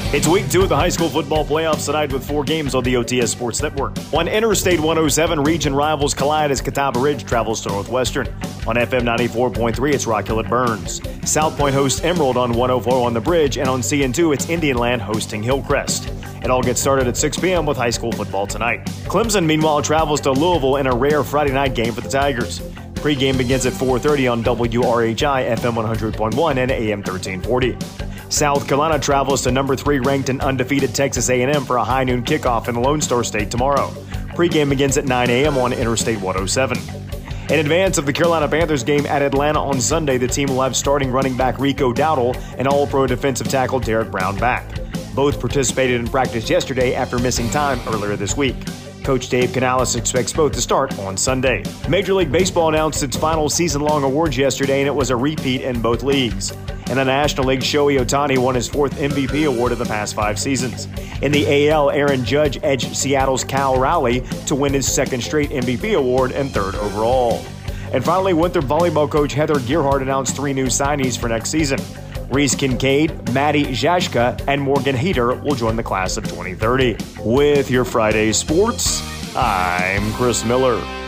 It's week 2 of the high school football playoffs tonight with 4 games on the OTS Sports Network. On Interstate 107, region rivals collide as Catawba Ridge travels to Northwestern. On FM 94.3, it's Rock Hill at Burns. South Point hosts Emerald on 104 on the Bridge, and on CN2, it's Indian Land hosting Hillcrest. It all gets started at 6 p.m. with high school football tonight. Clemson, meanwhile, travels to Louisville in a rare Friday night game for the Tigers. Pre-game begins at 4:30 on WRHI, FM 100.1 and AM 1340. South Carolina travels to number 3 ranked and undefeated Texas A&M for a high noon kickoff in Lone Star State tomorrow. Pre-game begins at 9 a.m. on Interstate 107. In advance of the Carolina Panthers game at Atlanta on Sunday, the team will have starting running back Rico Dowdle and All-Pro defensive tackle Derek Brown back. Both participated in practice yesterday after missing time earlier this week. Coach Dave Canales expects both to start on Sunday. Major League Baseball announced its final season-long awards yesterday, and it was a repeat in both leagues. In the National League, Shohei Ohtani won his 4th MVP award of the past 5 seasons. In the AL, Aaron Judge edged Seattle's Cal Raleigh to win his 2nd straight MVP award and 3rd overall. And finally, Winthrop volleyball coach Heather Gearhart announced 3 new signees for next season. Reese Kincaid, Maddie Zashka, and Morgan Heater will join the class of 2030. With your Friday sports, I'm Chris Miller.